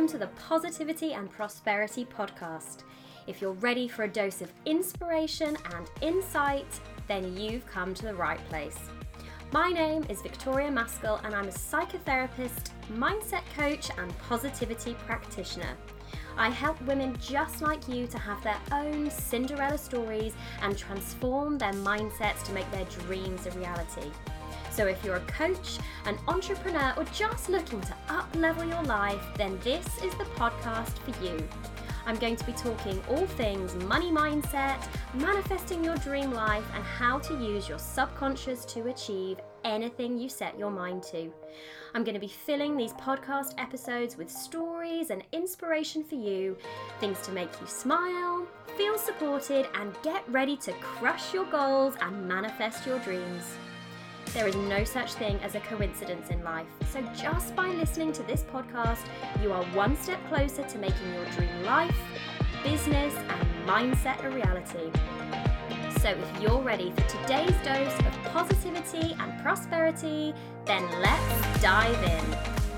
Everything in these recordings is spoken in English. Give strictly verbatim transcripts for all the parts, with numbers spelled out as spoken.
welcome to the Positivity and Prosperity Podcast. If you're ready for a dose of inspiration and insight, then you've come to the right place. My name is Victoria Maskell and I'm a psychotherapist, mindset coach and positivity practitioner. I help women just like you to have their own Cinderella stories and transform their mindsets to make their dreams a reality. So if you're a coach, an entrepreneur, or just looking to up-level your life, then this is the podcast for you. I'm going to be talking all things money mindset, manifesting your dream life, and how to use your subconscious to achieve anything you set your mind to. I'm going to be filling these podcast episodes with stories and inspiration for you, things to make you smile, feel supported, and get ready to crush your goals and manifest your dreams. There is no such thing as a coincidence in life, so just by listening to this podcast, you are one step closer to making your dream life, business, and mindset a reality. So if you're ready for today's dose of positivity and prosperity, then let's dive in.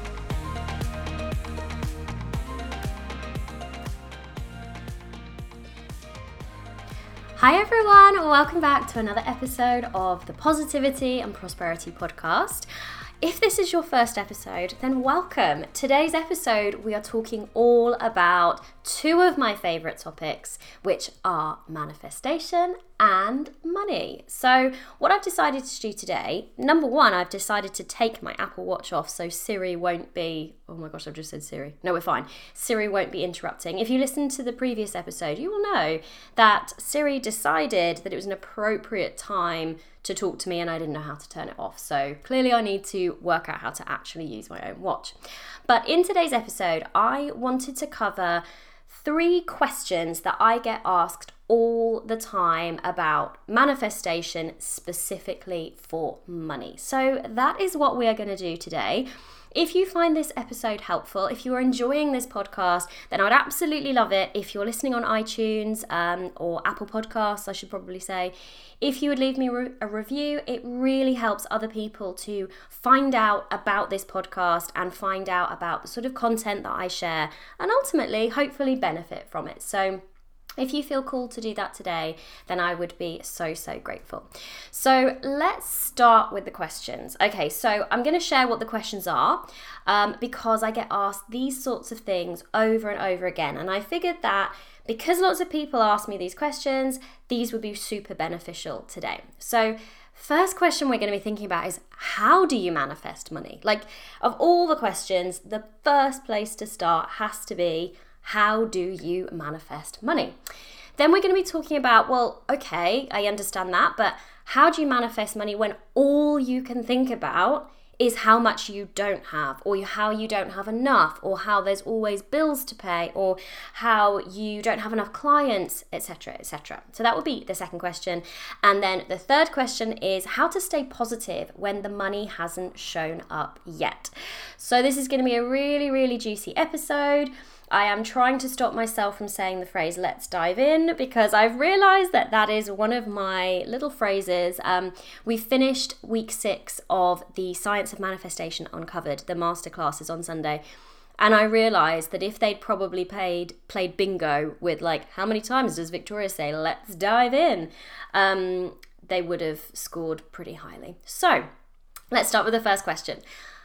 Hi everyone, welcome back to another episode of the Positivity and Prosperity Podcast. If this is your first episode, then welcome. Today's episode, we are talking all about two of my favorite topics, which are manifestation and money. So what I've decided to do today, number one, I've decided to take my Apple Watch off so Siri won't be, oh my gosh, I've just said Siri. No, we're fine. Siri won't be interrupting. If you listened to the previous episode, you will know that Siri decided that it was an appropriate time to talk to me and I didn't know how to turn it off. So clearly I need to work out how to actually use my own watch. But in today's episode, I wanted to cover three questions that I get asked all the time about manifestation, specifically for money. So that is what we are going to do today. If you find this episode helpful, if you're enjoying this podcast, then I'd absolutely love it if you're listening on iTunes um, or Apple Podcasts, I should probably say. If you would leave me re- a review, it really helps other people to find out about this podcast and find out about the sort of content that I share and ultimately, hopefully benefit from it. So if you feel called to do that today, then I would be so, so grateful. So let's start with the questions. Okay, so I'm going to share what the questions are um, because I get asked these sorts of things over and over again. And I figured that because lots of people ask me these questions, these would be super beneficial today. So first question we're going to be thinking about is, how do you manifest money? Like, of all the questions, the first place to start has to be, how do you manifest money? Then we're going to be talking about, well, okay, I understand that, but how do you manifest money when all you can think about is how much you don't have, or how you don't have enough, or how there's always bills to pay, or how you don't have enough clients, et cetera, et cetera. So that would be the second question. And then the third question is how to stay positive when the money hasn't shown up yet. So this is going to be a really, really juicy episode. I am trying to stop myself from saying the phrase, let's dive in, because I've realized that that is one of my little phrases. Um, we finished week six of the Science of Manifestation Uncovered, the masterclasses on Sunday. And I realized that if they'd probably played, played bingo with like, how many times does Victoria say, let's dive in? Um, they would have scored pretty highly. So let's start with the first question.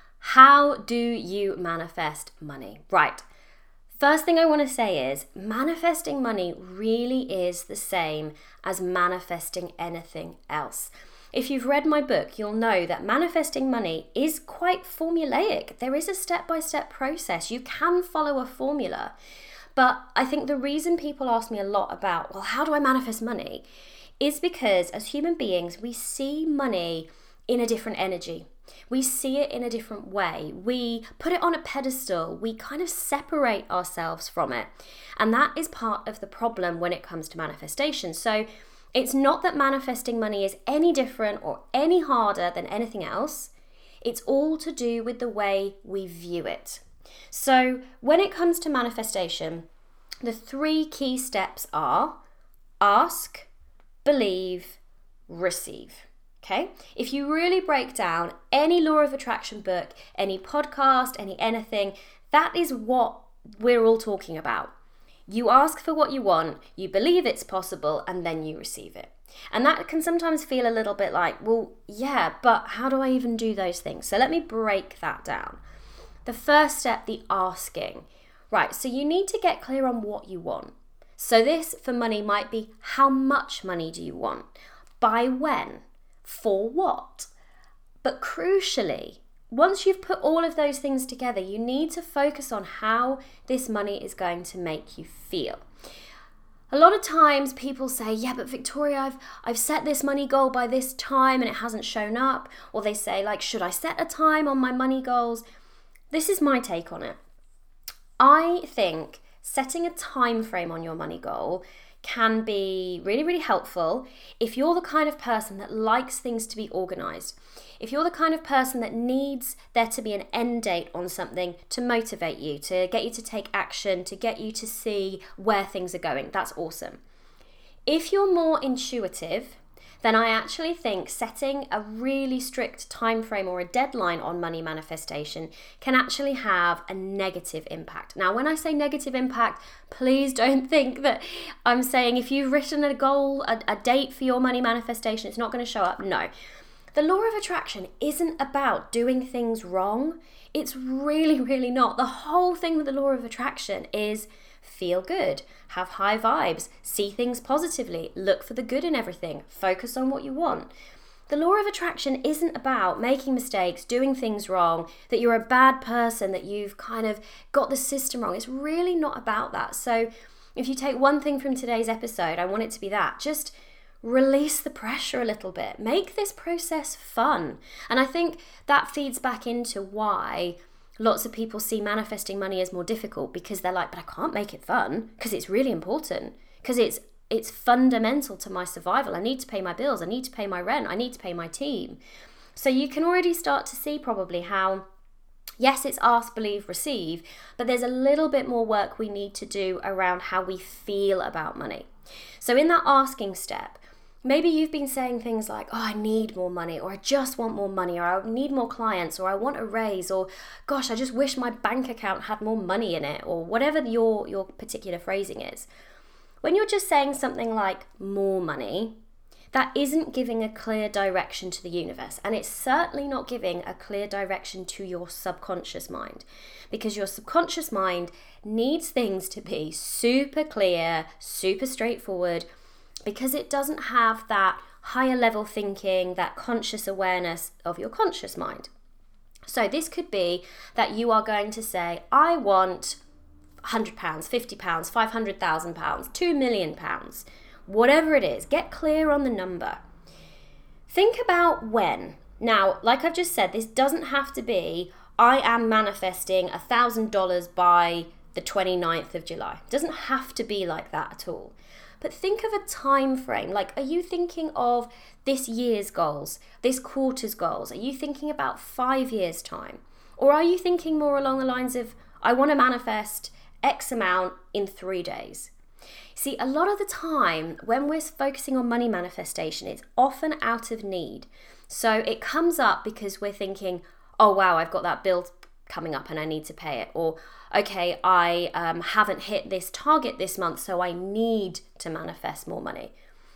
How do you manifest money? Right. First thing I want to say is manifesting money really is the same as manifesting anything else. If you've read my book, you'll know that manifesting money is quite formulaic. There is a step-by-step process. You can follow a formula. But I think the reason people ask me a lot about, well, how do I manifest money? Is because as human beings, we see money in a different energy. We see it in a different way. We put it on a pedestal. We kind of separate ourselves from it. And that is part of the problem when it comes to manifestation. So it's not that manifesting money is any different or any harder than anything else. It's all to do with the way we view it. So when it comes to manifestation, the three key steps are ask, believe, receive. Okay, if you really break down any law of attraction book, any podcast, any anything, that is what we're all talking about. You ask for what you want, you believe it's possible, and then you receive it. And that can sometimes feel a little bit like, well, yeah, but how do I even do those things? So let me break that down. The first step, the asking. Right, so you need to get clear on what you want. So this for money might be, how much money do you want? By when? For what? But crucially, once you've put all of those things together, you need to focus on how this money is going to make you feel. A lot of times people say, yeah, but Victoria, I've I've set this money goal by this time and it hasn't shown up. Or they say, like, should I set a time on my money goals? This is my take on it. I think setting a time frame on your money goal can be really, really helpful if you're the kind of person that likes things to be organized. If you're the kind of person that needs there to be an end date on something to motivate you, to get you to take action, to get you to see where things are going, that's awesome. If you're more intuitive, then I actually think setting a really strict time frame or a deadline on money manifestation can actually have a negative impact. Now, when I say negative impact, please don't think that I'm saying if you've written a goal, a, a date for your money manifestation, it's not going to show up. No. The law of attraction isn't about doing things wrong. It's really, really not. The whole thing with the law of attraction is feel good, have high vibes, see things positively, look for the good in everything, focus on what you want. The law of attraction isn't about making mistakes, doing things wrong, that you're a bad person, that you've kind of got the system wrong. It's really not about that. So if you take one thing from today's episode, I want it to be that. Just release the pressure a little bit. Make this process fun. And I think that feeds back into why lots of people see manifesting money as more difficult, because they're like, but I can't make it fun because it's really important, because it's it's fundamental to my survival. I need to pay my bills. I need to pay my rent. I need to pay my team. So you can already start to see probably how, yes, it's ask, believe, receive, but there's a little bit more work we need to do around how we feel about money. So in that asking step, maybe you've been saying things like, oh, I need more money, or I just want more money, or I need more clients, or I want a raise, or gosh, I just wish my bank account had more money in it, or whatever your, your particular phrasing is. When you're just saying something like more money, that isn't giving a clear direction to the universe. And it's certainly not giving a clear direction to your subconscious mind, because your subconscious mind needs things to be super clear, super straightforward, because it doesn't have that higher level thinking, that conscious awareness of your conscious mind. So this could be that you are going to say, I want one hundred pounds, fifty pounds, five hundred thousand pounds, two million pounds, whatever it is. Get clear on the number. Think about when. Now, like I've just said, this doesn't have to be, I am manifesting one thousand dollars by the twenty-ninth of July. It doesn't have to be like that at all. But think of a time frame. Like, are you thinking of this year's goals, this quarter's goals? Are you thinking about five years' time? Or are you thinking more along the lines of, I want to manifest X amount in three days? See, a lot of the time when we're focusing on money manifestation, it's often out of need. So it comes up because we're thinking, oh, wow, I've got that bill coming up and I need to pay it. Or, okay, I um, haven't hit this target this month, so I need to manifest more money.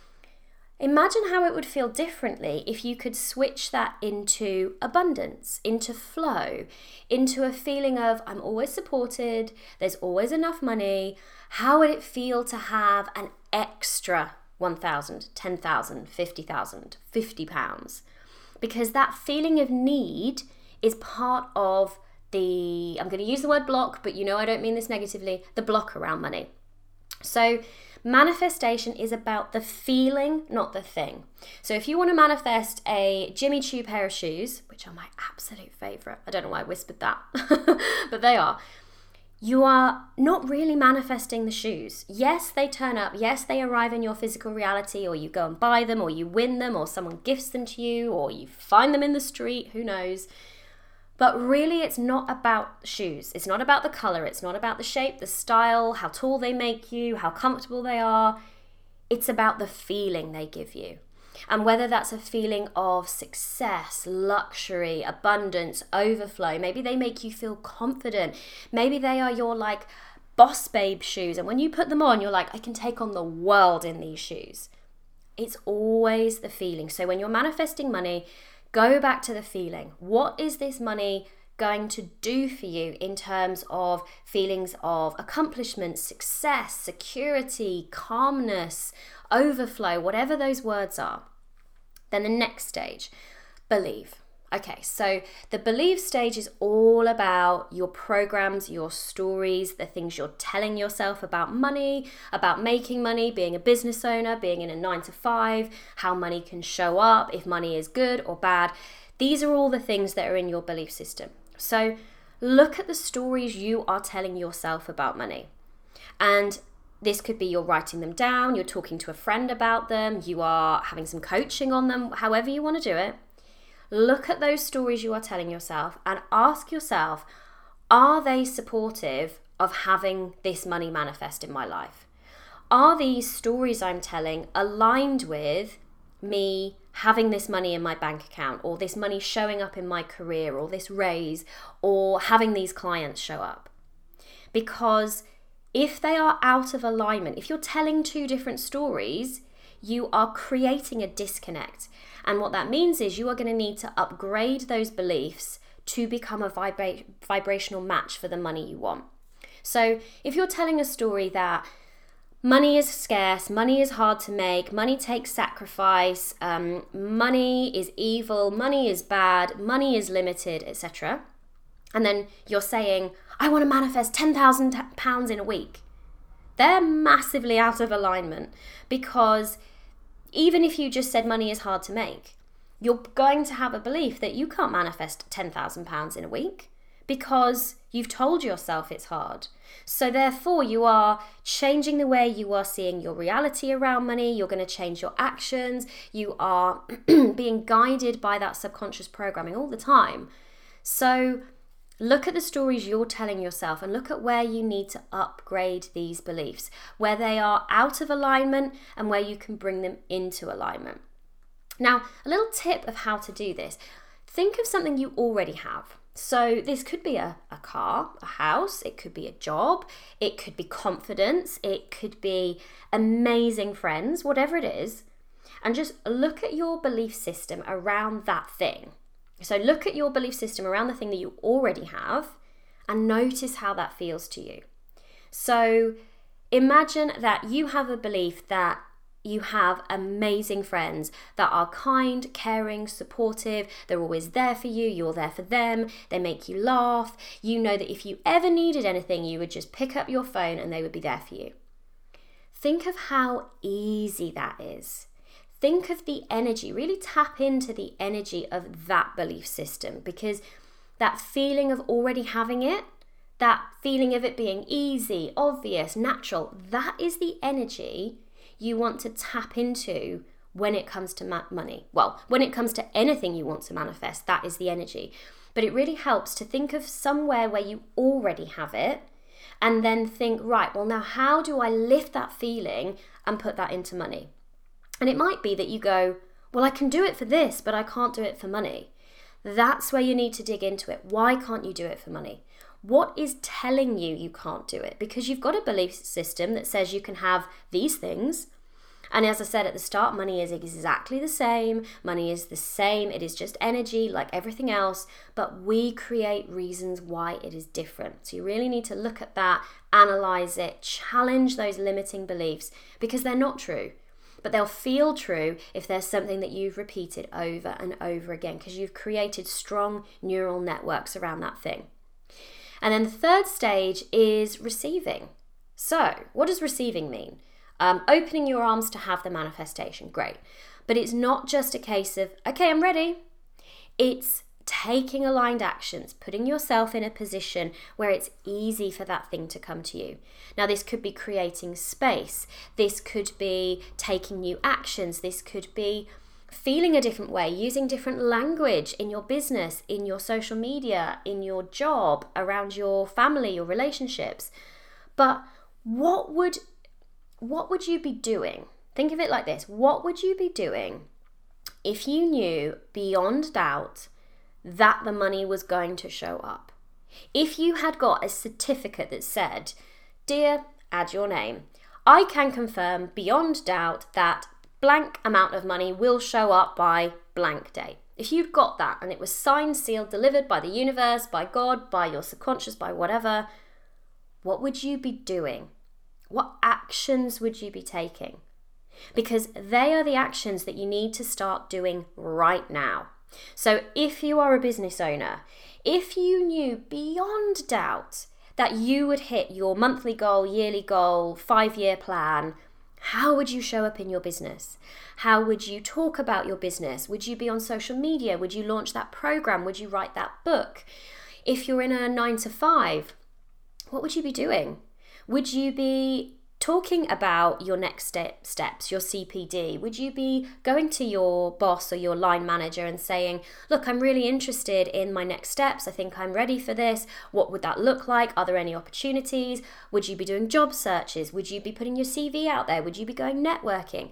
Imagine how it would feel differently if you could switch that into abundance, into flow, into a feeling of, I'm always supported, there's always enough money. How would it feel to have an extra one thousand, ten thousand, fifty thousand, fifty pounds? Because that feeling of need is part of the, I'm going to use the word block, but you know I don't mean this negatively, the block around money. So manifestation is about the feeling, not the thing. So if you want to manifest a Jimmy Choo pair of shoes, which are my absolute favourite, I don't know why I whispered that, but they are, you are not really manifesting the shoes. Yes, they turn up. Yes, they arrive in your physical reality, or you go and buy them, or you win them, or someone gifts them to you, or you find them in the street, who knows. But really, it's not about shoes. It's not about the colour. It's not about the shape, the style, how tall they make you, how comfortable they are. It's about the feeling they give you. And whether that's a feeling of success, luxury, abundance, overflow, maybe they make you feel confident. Maybe they are your like boss babe shoes. And when you put them on, you're like, I can take on the world in these shoes. It's always the feeling. So when you're manifesting money, go back to the feeling. What is this money going to do for you in terms of feelings of accomplishment, success, security, calmness, overflow, whatever those words are? Then the next stage, believe. Okay, so the believe stage is all about your programs, your stories, the things you're telling yourself about money, about making money, being a business owner, being in a nine to five, how money can show up, if money is good or bad. These are all the things that are in your belief system. So look at the stories you are telling yourself about money. And this could be you're writing them down, you're talking to a friend about them, you are having some coaching on them, however you want to do it. Look at those stories you are telling yourself and ask yourself, are they supportive of having this money manifest in my life? Are these stories I'm telling aligned with me having this money in my bank account, or this money showing up in my career, or this raise, or having these clients show up? Because if they are out of alignment, if you're telling two different stories, you are creating a disconnect. And what that means is you are going to need to upgrade those beliefs to become a vibra- vibrational match for the money you want. So if you're telling a story that money is scarce, money is hard to make, money takes sacrifice, um, money is evil, money is bad, money is limited, et cetera, and then you're saying, I want to manifest ten thousand pounds in a week, they're massively out of alignment, because even if you just said money is hard to make, you're going to have a belief that you can't manifest ten thousand pounds in a week because you've told yourself it's hard. So therefore, you are changing the way you are seeing your reality around money. You're going to change your actions. You are being guided by that subconscious programming all the time. So look at the stories you're telling yourself and look at where you need to upgrade these beliefs, where they are out of alignment and where you can bring them into alignment. Now, a little tip of how to do this. Think of something you already have. So this could be a, a car, a house, it could be a job, it could be confidence, it could be amazing friends, whatever it is. And just look at your belief system around that thing. So look at your belief system around the thing that you already have and notice how that feels to you. So imagine that you have a belief that you have amazing friends that are kind, caring, supportive. They're always there for you. You're there for them. They make you laugh. You know that if you ever needed anything, you would just pick up your phone and they would be there for you. Think of how easy that is. Think of the energy, really tap into the energy of that belief system, because that feeling of already having it, that feeling of it being easy, obvious, natural, that is the energy you want to tap into when it comes to ma- money. Well, when it comes to anything you want to manifest, that is the energy. But it really helps to think of somewhere where you already have it and then think, right, well, now how do I lift that feeling and put that into money? And it might be that you go, well, I can do it for this, but I can't do it for money. That's where you need to dig into it. Why can't you do it for money? What is telling you you can't do it? Because you've got a belief system that says you can have these things. And as I said at the start, money is exactly the same. Money is the same. It is just energy like everything else. But we create reasons why it is different. So you really need to look at that, analyze it, challenge those limiting beliefs because they're not true. But they'll feel true if there's something that you've repeated over and over again because you've created strong neural networks around that thing. And then the third stage is receiving. So what does receiving mean? Um, opening your arms to have the manifestation, great. But it's not just a case of, okay, I'm ready. It's taking aligned actions, putting yourself in a position where it's easy for that thing to come to you. Now, this could be creating space. This could be taking new actions. This could be feeling a different way, using different language in your business, in your social media, in your job, around your family, your relationships. But what would what would you be doing? Think of it like this. What would you be doing if you knew beyond doubt that the money was going to show up, if you had got a certificate that said, "Dear, add your name, I can confirm beyond doubt that blank amount of money will show up by blank date." If you'd got that and it was signed, sealed, delivered by the universe, by God, by your subconscious, by whatever, what would you be doing? What actions would you be taking? Because they are the actions that you need to start doing right now. So if you are a business owner, if you knew beyond doubt that you would hit your monthly goal, yearly goal, five-year plan, how would you show up in your business? How would you talk about your business? Would you be on social media? Would you launch that program? Would you write that book? If you're in a nine to five, what would you be doing? Would you be talking about your next step, steps, your C P D? Would you be going to your boss or your line manager and saying, "Look, I'm really interested in my next steps. I think I'm ready for this. What would that look like? Are there any opportunities?" Would you be doing job searches? Would you be putting your C V out there? Would you be going networking?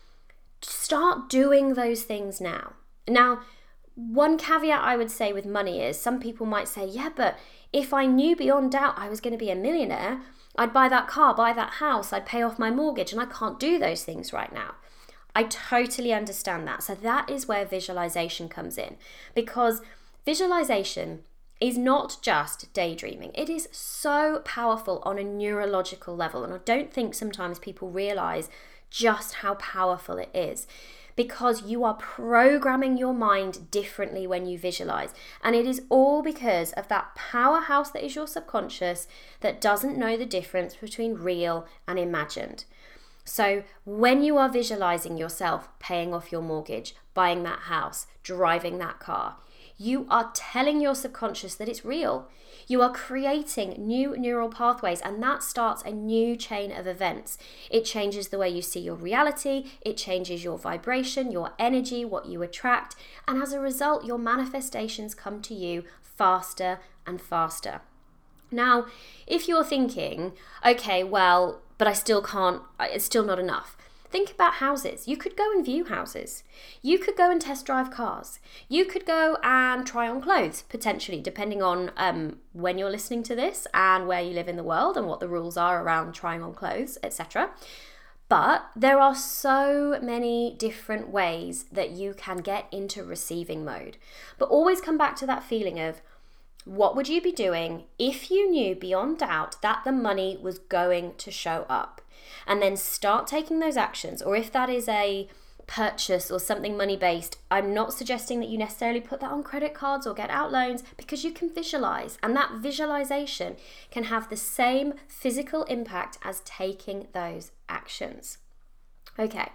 Start doing those things now. Now, one caveat I would say with money is some people might say, "Yeah, but if I knew beyond doubt I was going to be a millionaire, I'd buy that car, buy that house, I'd pay off my mortgage, and I can't do those things right now." I totally understand that. So that is where visualization comes in, because visualization is not just daydreaming. It is so powerful on a neurological level, and I don't think sometimes people realize just how powerful it is, because you are programming your mind differently when you visualize. And it is all because of that powerhouse that is your subconscious that doesn't know the difference between real and imagined. So when you are visualizing yourself paying off your mortgage, buying that house, driving that car, you are telling your subconscious that it's real. You are creating new neural pathways, and that starts a new chain of events. It changes the way you see your reality, it changes your vibration, your energy, what you attract, and as a result, your manifestations come to you faster and faster. Now, if you're thinking, okay, well, but I still can't, it's still not enough. Think about houses. You could go and view houses. You could go and test drive cars. You could go and try on clothes, potentially, depending on um, when you're listening to this and where you live in the world and what the rules are around trying on clothes, et cetera. But there are so many different ways that you can get into receiving mode. But always come back to that feeling of, what would you be doing if you knew beyond doubt that the money was going to show up? And then start taking those actions. Or if that is a purchase or something money-based, I'm not suggesting that you necessarily put that on credit cards or get out loans, because you can visualize, and that visualization can have the same physical impact as taking those actions. Okay.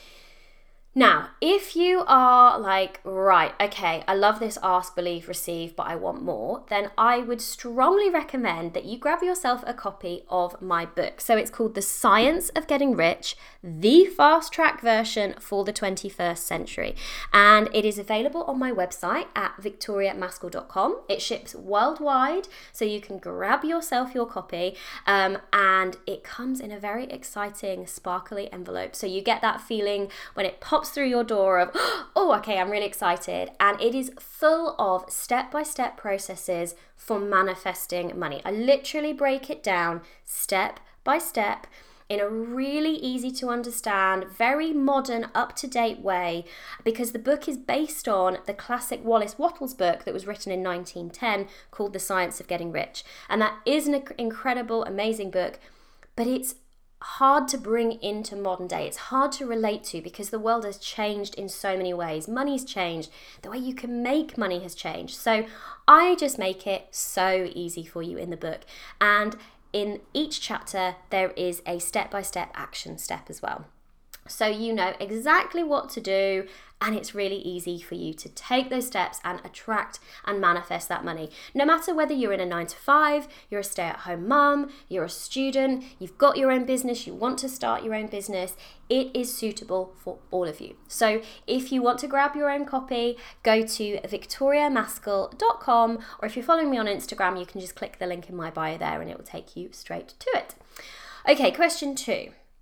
Now, if you are like, right, okay, I love this ask, believe, receive, but I want more, then I would strongly recommend that you grab yourself a copy of my book. So it's called The Science of Getting Rich, the fast track version for the twenty-first century. And it is available on my website at victoria maskell dot com. It ships worldwide, so you can grab yourself your copy. Um, and it comes in a very exciting, sparkly envelope. So you get that feeling when it pops through your door of, oh, okay, I'm really excited. And it is full of step-by-step processes for manifesting money. I literally break it down step by step in a really easy to understand, very modern, up-to-date way, because the book is based on the classic Wallace Wattles book that was written in nineteen ten called The Science of Getting Rich. And that is an incredible, amazing book, but it's hard to bring into modern day. It's hard to relate to because the world has changed in so many ways. Money's changed. The way you can make money has changed. So I just make it so easy for you in the book. And in each chapter, there is a step-by-step action step as well. So you know exactly what to do, and it's really easy for you to take those steps and attract and manifest that money. No matter whether you're in a nine to five, you're a stay-at-home mum, you're a student, you've got your own business, you want to start your own business, it is suitable for all of you. So if you want to grab your own copy, go to victoria maskell dot com, or if you're following me on Instagram, you can just click the link in my bio there and it will take you straight to it. Okay, question two.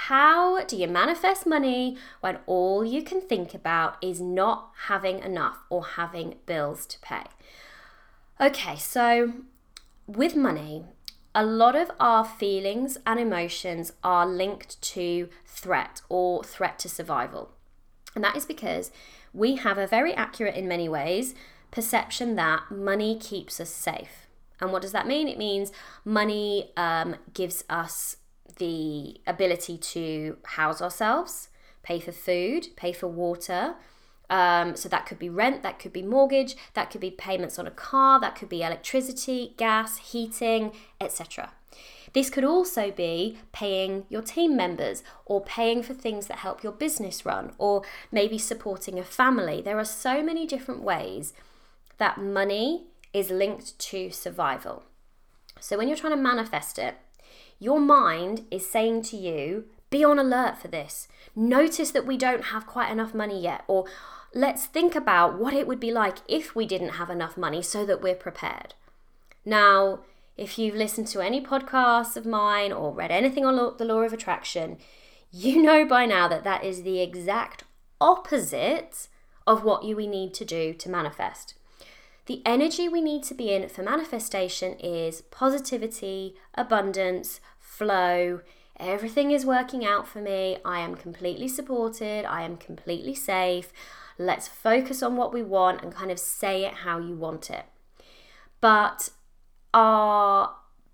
how do you manifest money when all you can think about is not having enough or having bills to pay? Okay, so with money, a lot of our feelings and emotions are linked to threat or threat to survival. And that is because we have a very accurate, in many ways, perception that money keeps us safe. And what does that mean? It means money um, gives us the ability to house ourselves, pay for food, pay for water. Um, so that could be rent, that could be mortgage, that could be payments on a car, that could be electricity, gas, heating, et cetera. This could also be paying your team members or paying for things that help your business run, or maybe supporting a family. There are so many different ways that money is linked to survival. So when you're trying to manifest it, your mind is saying to you, be on alert for this. Notice that we don't have quite enough money yet, or let's think about what it would be like if we didn't have enough money so that we're prepared. Now, if you've listened to any podcasts of mine or read anything on the law of attraction, you know by now that that is the exact opposite of what you we need to do to manifest. The energy we need to be in for manifestation is positivity, abundance, flow. Everything is working out for me. I am completely supported. I am completely safe. Let's focus on what we want and kind of say it how you want it. But our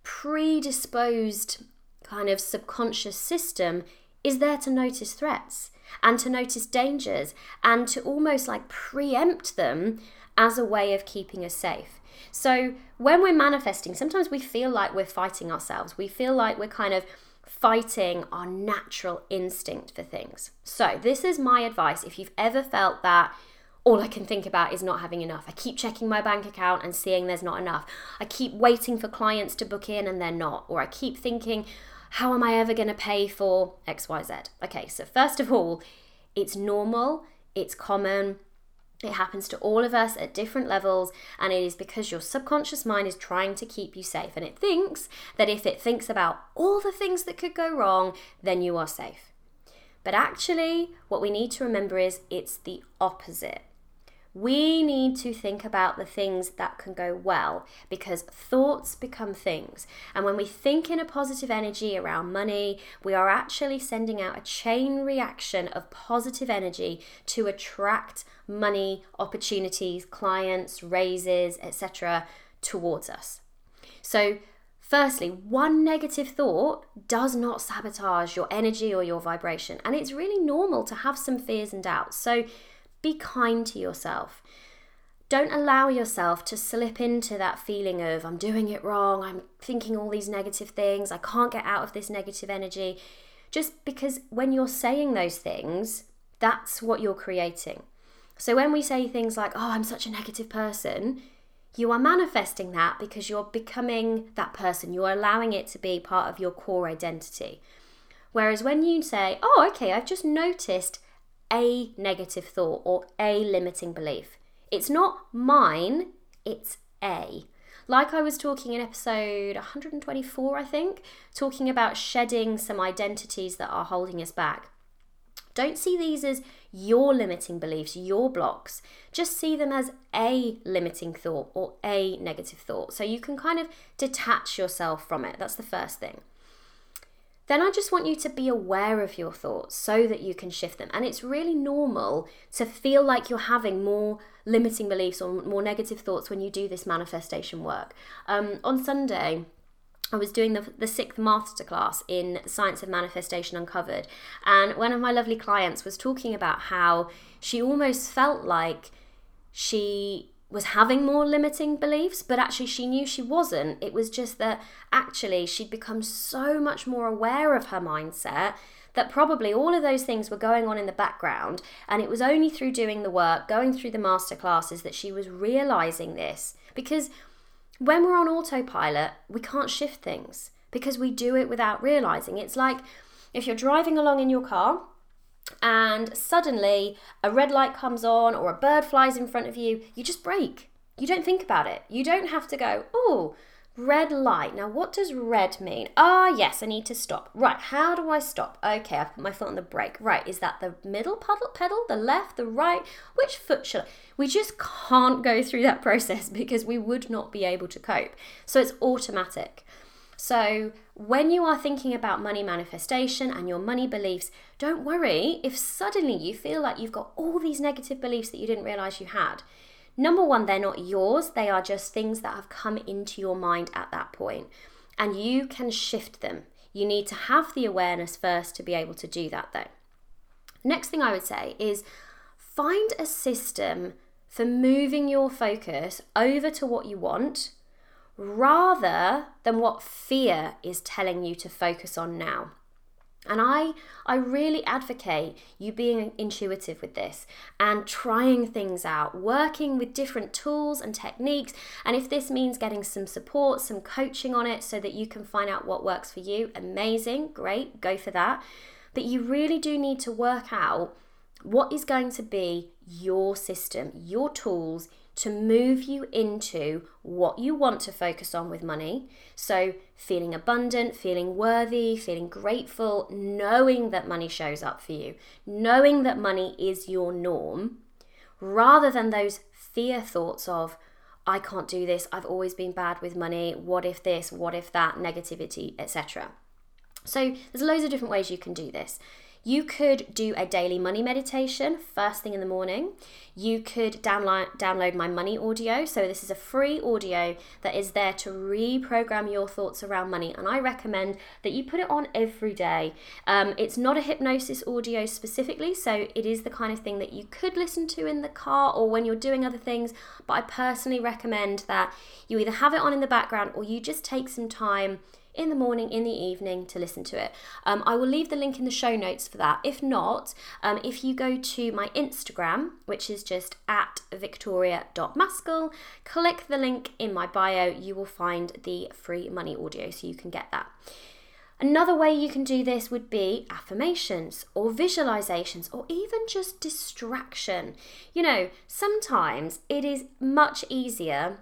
predisposed kind of subconscious system is there to notice threats and to notice dangers and to almost like preempt them as a way of keeping us safe. So when we're manifesting, sometimes we feel like we're fighting ourselves. We feel like we're kind of fighting our natural instinct for things. So this is my advice. If you've ever felt that all I can think about is not having enough, I keep checking my bank account and seeing there's not enough, I keep waiting for clients to book in and they're not, or I keep thinking, how am I ever going to pay for X Y Z? Okay, so first of all, it's normal, it's common, it happens to all of us at different levels, and it is because your subconscious mind is trying to keep you safe, and it thinks that if it thinks about all the things that could go wrong, then you are safe. But actually, what we need to remember is it's the opposite. We need to think about the things that can go well, because thoughts become things. And when we think in a positive energy around money, we are actually sending out a chain reaction of positive energy to attract money, opportunities, clients, raises, et cetera towards us. So firstly, one negative thought does not sabotage your energy or your vibration. And it's really normal to have some fears and doubts. So be kind to yourself. Don't allow yourself to slip into that feeling of, I'm doing it wrong, I'm thinking all these negative things, I can't get out of this negative energy. Just because when you're saying those things, that's what you're creating. So when we say things like, oh, I'm such a negative person, you are manifesting that because you're becoming that person. You're allowing it to be part of your core identity. Whereas when you say, oh, okay, I've just noticed a negative thought or a limiting belief. It's not mine, it's a. Like I was talking in episode one hundred twenty-four, I think, talking about shedding some identities that are holding us back. Don't see these as your limiting beliefs, your blocks. Just see them as a limiting thought or a negative thought. So you can kind of detach yourself from it. That's the first thing. Then I just want you to be aware of your thoughts so that you can shift them. And it's really normal to feel like you're having more limiting beliefs or more negative thoughts when you do this manifestation work. Um, on Sunday, I was doing the, the sixth masterclass in Science of Manifestation Uncovered. And one of my lovely clients was talking about how she almost felt like she was having more limiting beliefs, but actually she knew she wasn't. It was just that actually she'd become so much more aware of her mindset that probably all of those things were going on in the background, and it was only through doing the work, going through the masterclasses, that she was realizing this. Because when we're on autopilot, we can't shift things because we do it without realizing. It's like if you're driving along in your car and suddenly a red light comes on or a bird flies in front of you, you just brake. You don't think about it. You don't have to go, oh, Red light. Now, what does red mean? Ah, yes, I need to stop. Right, how do I stop? Okay, I put my foot on the brake. Right, is that the middle pedal, pedal, the left, the right? Which foot should I? We just can't go through that process because we would not be able to cope. So it's automatic. So when you are thinking about money manifestation and your money beliefs, don't worry if suddenly you feel like you've got all these negative beliefs that you didn't realize you had. Number one, they're not yours. They are just things that have come into your mind at that point, and you can shift them. You need to have the awareness first to be able to do that though. Next thing I would say is find a system for moving your focus over to what you want rather than what fear is telling you to focus on now. And I I really advocate you being intuitive with this and trying things out, working with different tools and techniques. And if this means getting some support, some coaching on it so that you can find out what works for you, amazing, great, go for that. But you really do need to work out what is going to be your system, your tools, to move you into what you want to focus on with money. So feeling abundant, feeling worthy, feeling grateful, knowing that money shows up for you, knowing that money is your norm, rather than those fear thoughts of, I can't do this, I've always been bad with money, what if this, what if that, negativity, et cetera. So there's loads of different ways you can do this. You could do a daily money meditation first thing in the morning. You could download download my money audio. So this is a free audio that is there to reprogram your thoughts around money. And I recommend that you put it on every day. Um, it's not a hypnosis audio specifically, so it is the kind of thing that you could listen to in the car or when you're doing other things. But I personally recommend that you either have it on in the background or you just take some time in the morning, in the evening to listen to it. Um, I will leave the link in the show notes for that. If not, um, if you go to my Instagram, which is just at victoria dot maskell, click the link in my bio, you will find the free money audio so you can get that. Another way you can do this would be affirmations or visualizations or even just distraction. You know, sometimes it is much easier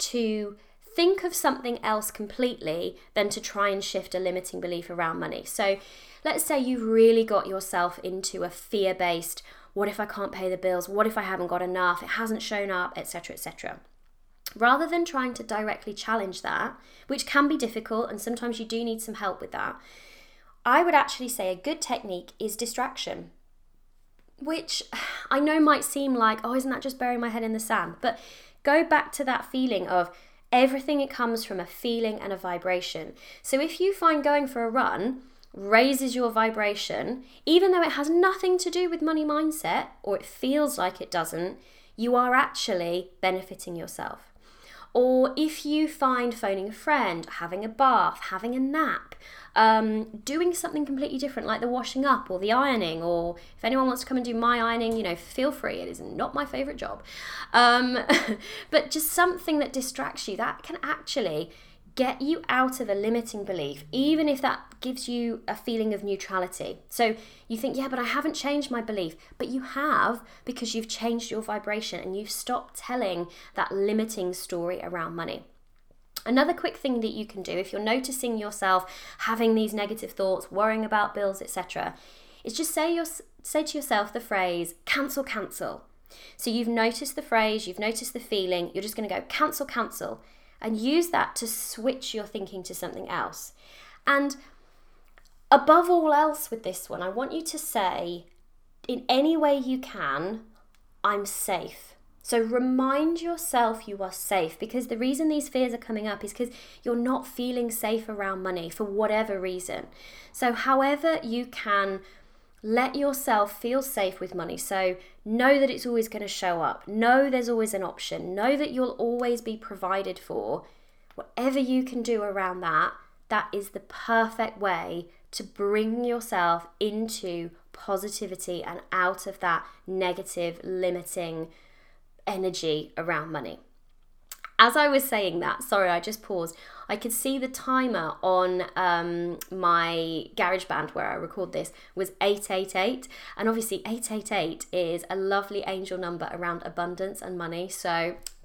to think of something else completely than to try and shift a limiting belief around money. So let's say you've really got yourself into a fear-based, what if I can't pay the bills? What if I haven't got enough? It hasn't shown up, et cetera, et cetera. Rather than trying to directly challenge that, which can be difficult and sometimes you do need some help with that, I would actually say a good technique is distraction, which I know might seem like, oh, isn't that just burying my head in the sand? But go back to that feeling of everything, it comes from a feeling and a vibration. So if you find going for a run raises your vibration, even though it has nothing to do with money mindset, or it feels like it doesn't, you are actually benefiting yourself. Or if you find phoning a friend, having a bath, having a nap, um, doing something completely different like the washing up or the ironing, or if anyone wants to come and do my ironing, you know, feel free. It is not my favourite job. Um, but just something that distracts you, that can actually get you out of a limiting belief, even if that gives you a feeling of neutrality. So you think, yeah, but I haven't changed my belief. But you have, because you've changed your vibration and you've stopped telling that limiting story around money. Another quick thing that you can do if you're noticing yourself having these negative thoughts, worrying about bills, et cetera, is just say your, say to yourself the phrase, cancel, cancel. So you've noticed the phrase, you've noticed the feeling, you're just going to go cancel, cancel. And use that to switch your thinking to something else. And above all else with this one, I want you to say, in any way you can, I'm safe. So remind yourself you are safe, because the reason these fears are coming up is because you're not feeling safe around money for whatever reason. So however you can let yourself feel safe with money. So know that it's always going to show up. Know there's always an option. Know that you'll always be provided for. Whatever you can do around that, that is the perfect way to bring yourself into positivity and out of that negative, limiting energy around money. As I was saying that, sorry, I just paused. I could see the timer on um, my GarageBand where I record this was eight eight eight. And obviously eight eight eight is a lovely angel number around abundance and money. So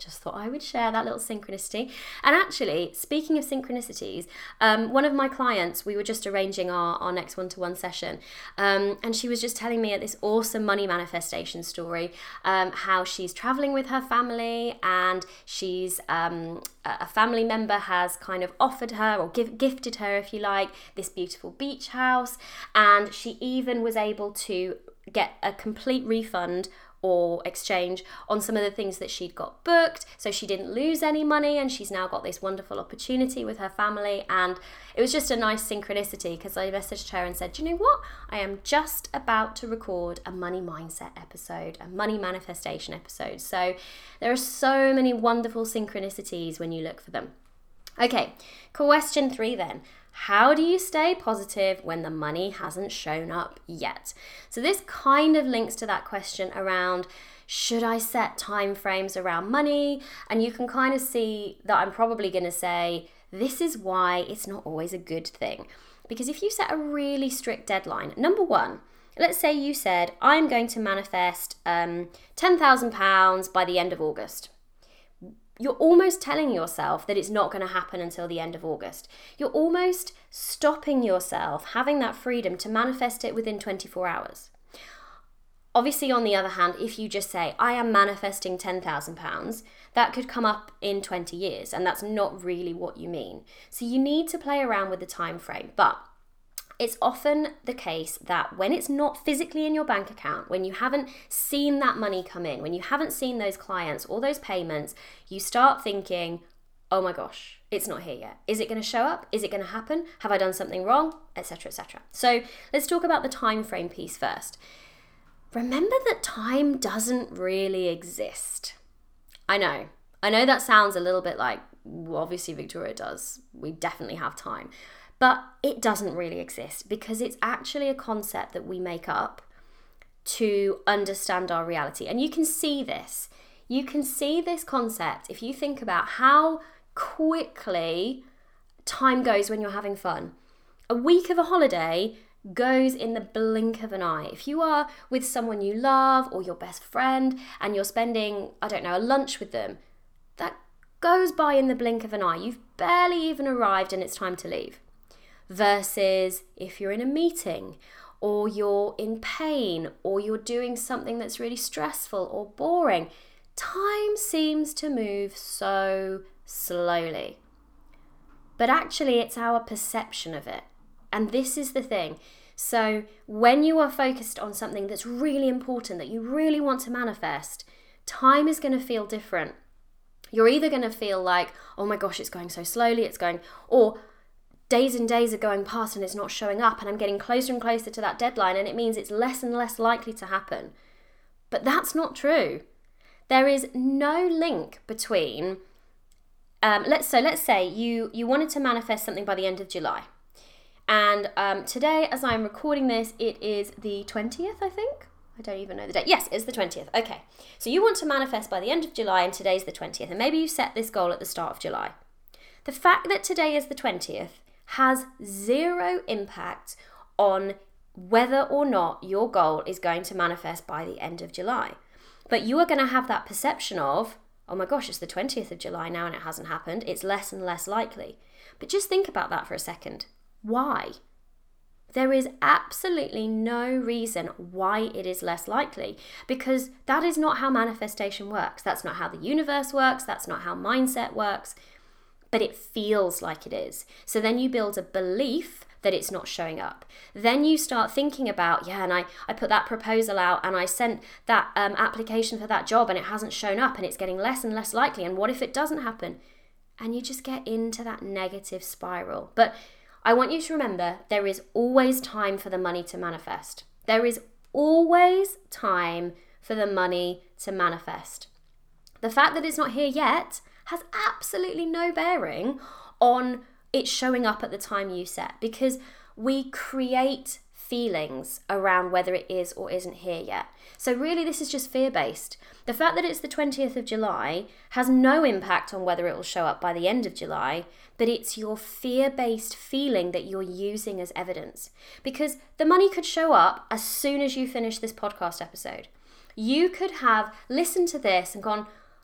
Just thought I would share that little synchronicity. And actually, speaking of synchronicities, um, one of my clients, we were just arranging our, our next one-to-one session, um, and she was just telling me this awesome money manifestation story, um, how she's traveling with her family, and she's um, a family member has kind of offered her, or give, gifted her, if you like, this beautiful beach house, and she even was able to get a complete refund or exchange on some of the things that she'd got booked, so she didn't lose any money, and she's now got this wonderful opportunity with her family. And it was just a nice synchronicity, because I messaged her and said, you know what, I am just about to record a money mindset episode, a money manifestation episode. So there are so many wonderful synchronicities when you look for them. Okay, question three then. How do you stay positive when the money hasn't shown up yet? So this kind of links to that question around, should I set time frames around money? And you can kind of see that I'm probably going to say, this is why it's not always a good thing. Because if you set a really strict deadline, number one, let's say you said, I'm going to manifest um, ten thousand pounds by the end of August. You're almost telling yourself that it's not going to happen until the end of August. You're almost stopping yourself having that freedom to manifest it within twenty-four hours. Obviously, on the other hand, if you just say, I am manifesting ten thousand pounds, that could come up in twenty years, and that's not really what you mean. So you need to play around with the time frame, but it's often the case that when it's not physically in your bank account, when you haven't seen that money come in, when you haven't seen those clients or those payments, you start thinking, oh my gosh, it's not here yet. Is it going to show up? Is it going to happen? Have I done something wrong? Etc, et cetera. So let's talk about the time frame piece first. Remember that time doesn't really exist. I know. I know that sounds a little bit like, well, obviously Victoria does. We definitely have time. But it doesn't really exist, because it's actually a concept that we make up to understand our reality. And you can see this. You can see this concept if you think about how quickly time goes when you're having fun. A week of a holiday goes in the blink of an eye. If you are with someone you love or your best friend and you're spending, I don't know, a lunch with them, that goes by in the blink of an eye. You've barely even arrived and it's time to leave. Versus if you're in a meeting, or you're in pain, or you're doing something that's really stressful or boring, time seems to move so slowly. But actually it's our perception of it. And this is the thing. So when you are focused on something that's really important, that you really want to manifest, time is going to feel different. You're either going to feel like, oh my gosh, it's going so slowly, it's going, or days and days are going past and it's not showing up, and I'm getting closer and closer to that deadline, and it means it's less and less likely to happen. But that's not true. There is no link between, um, let's so let's say you you wanted to manifest something by the end of July, and um, today, as I'm recording this, it is the twentieth, I think. I don't even know the date. Yes, it's the twentieth. Okay, so you want to manifest by the end of July, and today's the twentieth, and maybe you set this goal at the start of July. The fact that today is the twentieth has zero impact on whether or not your goal is going to manifest by the end of July. But you are going to have that perception of, oh my gosh, it's the twentieth of July now and it hasn't happened. It's less and less likely. But just think about that for a second. Why? There is absolutely no reason why it is less likely, because that is not how manifestation works. That's not how the universe works. That's not how mindset works. But it feels like it is. So then you build a belief that it's not showing up. Then you start thinking about, yeah, and I, I put that proposal out and I sent that um, application for that job and it hasn't shown up and it's getting less and less likely. And what if it doesn't happen? And you just get into that negative spiral. But I want you to remember, there is always time for the money to manifest. There is always time for the money to manifest. The fact that it's not here yet has absolutely no bearing on it showing up at the time you set, because we create feelings around whether it is or isn't here yet. So really this is just fear-based. The fact that it's the twentieth of July has no impact on whether it will show up by the end of July, but it's your fear-based feeling that you're using as evidence. Because the money could show up as soon as you finish this podcast episode. You could have listened to this and gone,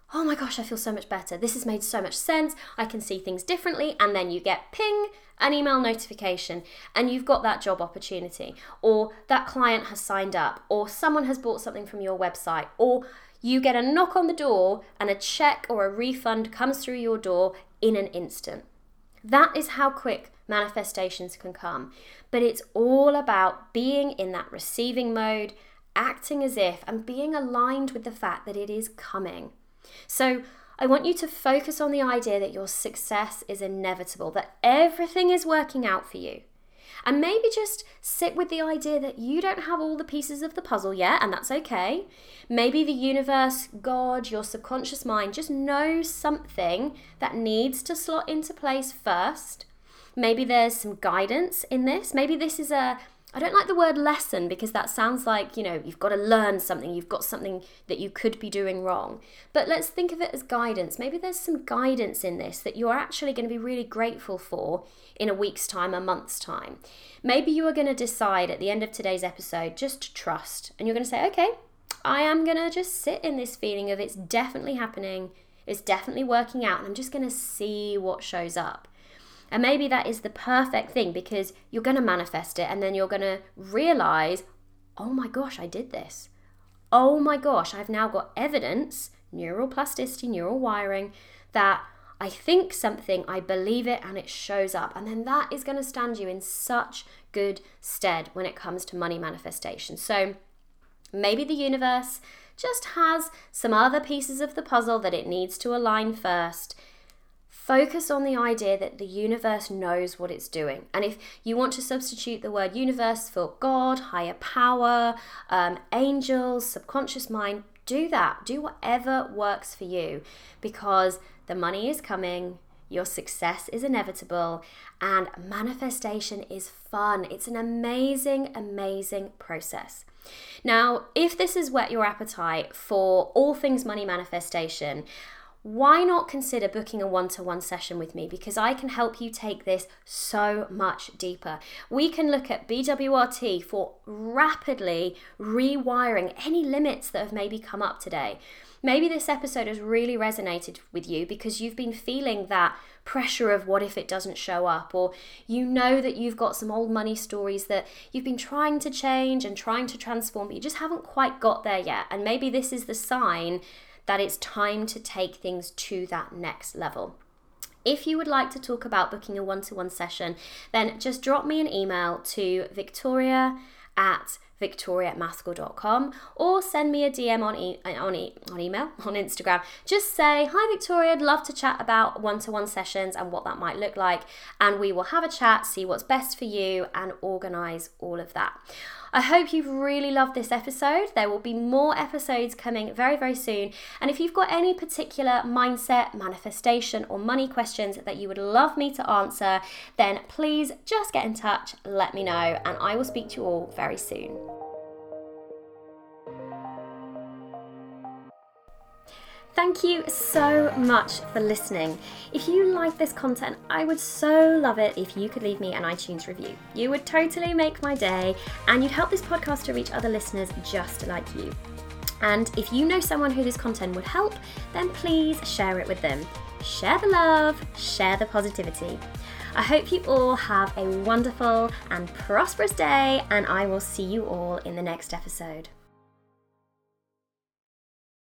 oh my gosh, I feel so much better. This has made so much sense. I can see things differently. And then you get ping, an email notification, and you've got that job opportunity, or that client has signed up, or someone has bought something from your website, or you get a knock on the door and a check or a refund comes through your door in an instant. That is how quick manifestations can come. But it's all about being in that receiving mode, acting as if, and being aligned with the fact that it is coming. So I want you to focus on the idea that your success is inevitable, that everything is working out for you. And maybe just sit with the idea that you don't have all the pieces of the puzzle yet, and that's okay. Maybe the universe, God, your subconscious mind just knows something that needs to slot into place first. Maybe there's some guidance in this. Maybe this is a, I don't like the word lesson because that sounds like, you know, you've got to learn something, you've got something that you could be doing wrong. But let's think of it as guidance. Maybe there's some guidance in this that you're actually going to be really grateful for in a week's time, a month's time. Maybe you are going to decide at the end of today's episode just to trust, and you're going to say, okay, I am going to just sit in this feeling of it's definitely happening, it's definitely working out, and I'm just going to see what shows up. And maybe that is the perfect thing because you're going to manifest it and then you're going to realize, oh my gosh, I did this. Oh my gosh, I've now got evidence, neural plasticity, neural wiring, that I think something, I believe it, and it shows up. And then that is going to stand you in such good stead when it comes to money manifestation. So maybe the universe just has some other pieces of the puzzle that it needs to align first. Focus on the idea that the universe knows what it's doing. And if you want to substitute the word universe for God, higher power, um, angels, subconscious mind, do that. Do whatever works for you because the money is coming, your success is inevitable, and manifestation is fun. It's an amazing, amazing process. Now, if this has whet your appetite for all things money manifestation, why not consider booking a one-to-one session with me? Because I can help you take this so much deeper. We can look at B W R T for rapidly rewiring any limits that have maybe come up today. Maybe this episode has really resonated with you because you've been feeling that pressure of what if it doesn't show up, or you know that you've got some old money stories that you've been trying to change and trying to transform, but you just haven't quite got there yet. And maybe this is the sign that it's time to take things to that next level. If you would like to talk about booking a one-to-one session, then just drop me an email to victoria at victoria at mathschool dot com or send me a D M on e- on, e- on email, on Instagram. Just say, hi Victoria, I'd love to chat about one-to-one sessions and what that might look like, and we will have a chat, see what's best for you, and organise all of that. I hope you've really loved this episode. There will be more episodes coming very, very soon. And if you've got any particular mindset, manifestation, or money questions that you would love me to answer, then please just get in touch, let me know, and I will speak to you all very soon. Thank you so much for listening. If you like this content, I would so love it if you could leave me an iTunes review. You would totally make my day, and you'd help this podcast to reach other listeners just like you. And if you know someone who this content would help, then please share it with them. Share the love, share the positivity. I hope you all have a wonderful and prosperous day, and I will see you all in the next episode.